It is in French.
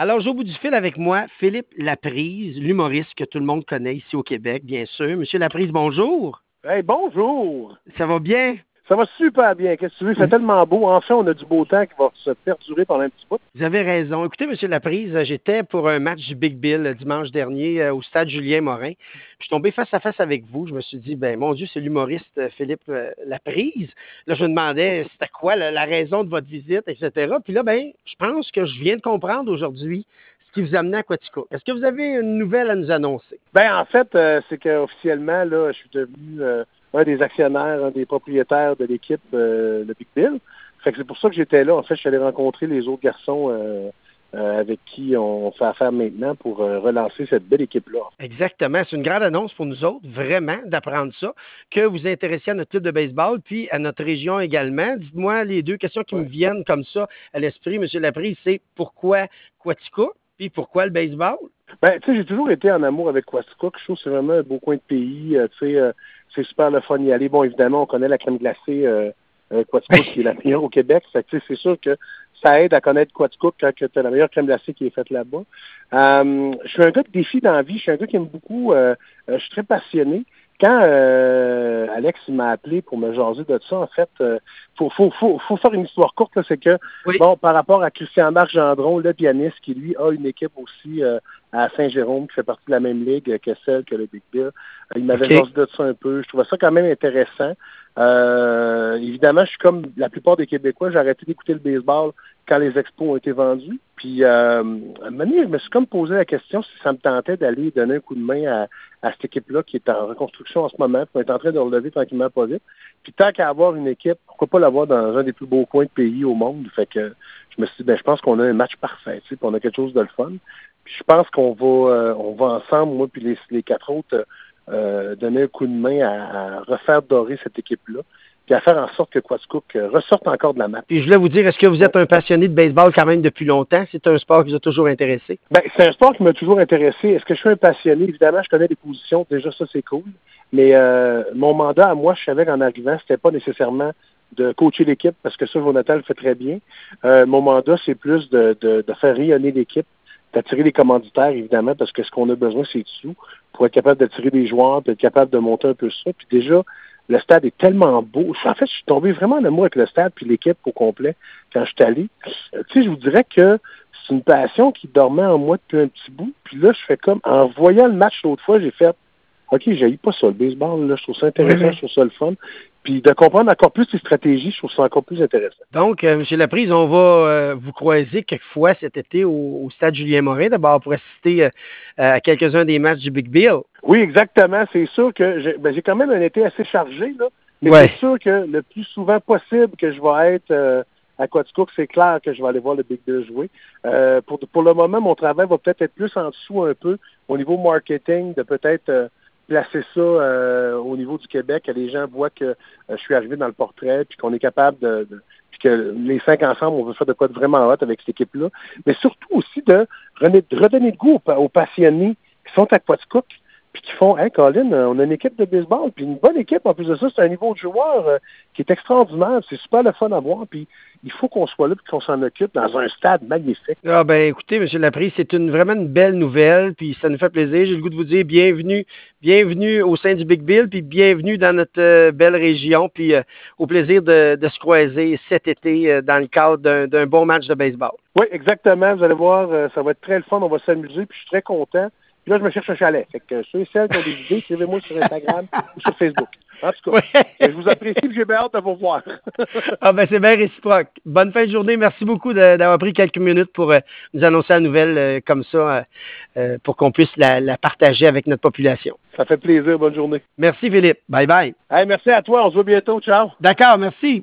Alors, j'ai au bout du fil avec moi Philippe Laprise, l'humoriste que tout le monde connaît ici au Québec, bien sûr. Monsieur Laprise, bonjour. Hey, bonjour! Ça va bien? Ça va super bien. Qu'est-ce que tu veux? Il fait tellement beau. Enfin, on a du beau temps qui va se perdurer pendant un petit bout. Vous avez raison. Écoutez, Monsieur Laprise, j'étais pour un match du Big Bill dimanche dernier au stade Julien-Morin. Puis je suis tombé face à face avec vous. Je me suis dit, ben mon Dieu, c'est l'humoriste Philippe Laprise. Là, je me demandais c'était quoi la raison de votre visite, etc. Puis là, ben, je pense que je viens de comprendre aujourd'hui ce qui vous amenait à Quaticook. Est-ce que vous avez une nouvelle à nous annoncer? Ben, en fait, c'est qu'officiellement, là, je suis devenu un des actionnaires, un des propriétaires de l'équipe, le Big Bill. Fait que c'est pour ça que j'étais là. En fait, je suis allé rencontrer les autres garçons avec qui on fait affaire maintenant pour relancer cette belle équipe-là. Exactement. C'est une grande annonce pour nous autres, vraiment, d'apprendre ça, que vous intéressiez à notre club de baseball, puis à notre région également. Dites-moi les deux questions qui me viennent comme ça à l'esprit, M. Laprise, c'est pourquoi Quaticook, puis pourquoi le baseball? Ben, tu sais, j'ai toujours été en amour avec Quaticook. Je trouve que c'est vraiment un beau coin de pays. C'est super le fun d'y aller. Bon, évidemment, on connaît la crème glacée Quaticook qui est la meilleure au Québec. Fait que, tu sais, c'est sûr que ça aide à connaître Quaticook quand tu as la meilleure crème glacée qui est faite là-bas. Je suis un gars de défi dans la vie. Je suis un gars qui aime beaucoup. Je suis très passionné. Quand Alex m'a appelé pour me jaser de ça, en fait, faut faire une histoire courte, là, c'est que, bon, par rapport à Christian-Marc Gendron, le pianiste, qui lui a une équipe aussi à Saint-Jérôme, qui fait partie de la même ligue que celle que le Big Bill, il m'avait jasé de ça un peu. Je trouvais ça quand même intéressant. Évidemment, je suis comme la plupart des Québécois, j'ai arrêté d'écouter le baseball quand les expos ont été vendus. Puis, à un moment donné, je me suis comme posé la question si ça me tentait d'aller donner un coup de main à cette équipe-là qui est en reconstruction en ce moment, puis on est en train de relever tranquillement pas vite. Puis tant qu'à avoir une équipe, pourquoi pas l'avoir dans un des plus beaux coins de pays au monde? Fait que je me suis dit, ben je pense qu'on a un match parfait, tu sais, puis on a quelque chose de le fun. Puis je pense qu'on va ensemble, moi puis les quatre autres, donner un coup de main à refaire dorer cette équipe-là, puis à faire en sorte que Quaticook ressorte encore de la map. Puis je voulais vous dire, est-ce que vous êtes un passionné de baseball quand même depuis longtemps? C'est un sport qui vous a toujours intéressé? Ben, c'est un sport qui m'a toujours intéressé. Est-ce que je suis un passionné? Évidemment, je connais les positions. Déjà, ça, c'est cool. Mais mon mandat à moi, je savais qu'en arrivant, c'était pas nécessairement de coacher l'équipe, parce que ça, Jonathan le fait très bien. Mon mandat, c'est plus de faire rayonner l'équipe, d'attirer les commanditaires, évidemment, parce que ce qu'on a besoin, c'est de sous, pour être capable d'attirer des joueurs, puis être capable de monter un peu ça. Puis déjà, le stade est tellement beau. En fait, je suis tombé vraiment en amour avec le stade puis l'équipe au complet quand je suis allé. Tu sais, je vous dirais que c'est une passion qui dormait en moi depuis un petit bout. Puis là, je fais comme, en voyant le match l'autre fois, j'ai fait, OK, j'haïs pas ça, le baseball, là, je trouve ça intéressant, je trouve ça le fun. Puis de comprendre encore plus les stratégies, je trouve ça encore plus intéressant. Donc, M. Laprise, on va vous croiser quelquefois cet été au stade Julien-Morin, d'abord pour assister à quelques-uns des matchs du Big Bill. Oui, exactement. C'est sûr que j'ai quand même un été assez chargé, là. Mais c'est sûr que le plus souvent possible que je vais être à Quaticook, c'est clair que je vais aller voir le Big Bill jouer. Pour le moment, mon travail va peut-être être plus en dessous un peu au niveau marketing, de peut-être placer ça au niveau du Québec, que les gens voient que je suis arrivé dans le portrait, puis qu'on est capable puis que les 5 ensemble, on veut faire de quoi de vraiment hot avec cette équipe-là. Mais surtout aussi de redonner le goût aux passionnés qui sont à Quaticook, puis qui font, hey Colin, on a une équipe de baseball, puis une bonne équipe en plus de ça, c'est un niveau de joueur qui est extraordinaire, c'est super le fun à voir, puis il faut qu'on soit là, puis qu'on s'en occupe dans un stade magnifique. Ah ben écoutez, M. Laprise, c'est vraiment une belle nouvelle, puis ça nous fait plaisir. J'ai le goût de vous dire bienvenue au sein du Big Bill, puis bienvenue dans notre belle région, puis au plaisir de se croiser cet été dans le cadre d'un bon match de baseball. Oui, exactement, vous allez voir, ça va être très le fun, on va s'amuser, puis je suis très content. Puis là, je me cherche un chalet. Fait que ceux et celles qui ont des idées, suivez-moi sur Instagram ou sur Facebook. En tout cas, je vous apprécie et j'ai bien hâte de vous voir. Ah ben c'est bien réciproque. Bonne fin de journée. Merci beaucoup d'avoir pris quelques minutes pour nous annoncer la nouvelle comme ça, pour qu'on puisse la partager avec notre population. Ça fait plaisir. Bonne journée. Merci Philippe. Bye bye. Hey, merci à toi. On se voit bientôt. Ciao. D'accord, merci.